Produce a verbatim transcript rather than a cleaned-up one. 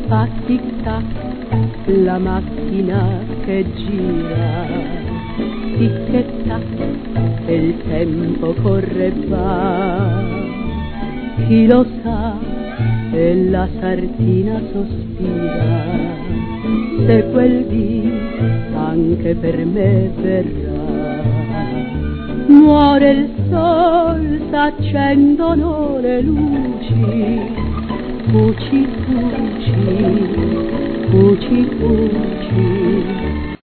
fa tic tac la macchina che gira, tic e tac e il tempo corre va. Chi lo sa e la sardina sospira, se quel dì anche per me verrà. Muore il sol, s'accendono le luci, fuci fuci, fuci fuci.